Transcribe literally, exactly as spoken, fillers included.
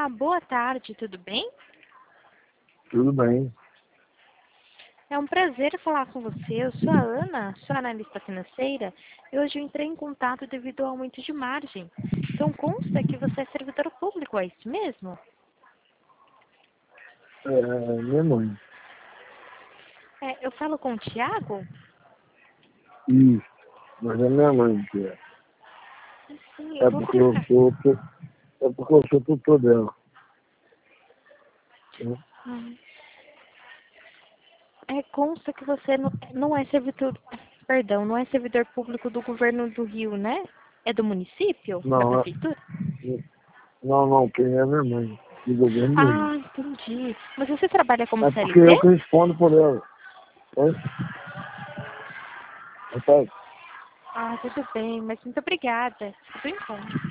boa tarde, tudo bem? Tudo bem. É um prazer falar com você. Eu sou a Ana, sou analista financeira e hoje eu entrei em contato devido ao aumento de margem. Então consta que você é servidor público, é isso mesmo? É, minha mãe. É, eu falo com o Tiago? Isso. Mas é minha mãe que é. Sim, eu É vou porque eu verificar. sou, tu- é porque eu sou tutor dela. Né? Hum. É, consta que você não, não é servidor, perdão, não é servidor público do governo do Rio, né? É do município? Da Não, é- prefeitura? não, não, quem é minha mãe. Do governo do Rio. Ah, entendi. Mas você trabalha como É porque eu C L T? que respondo por ela. Oi? Repete. Ah, tudo bem, mas muito obrigada. Tudo em bom.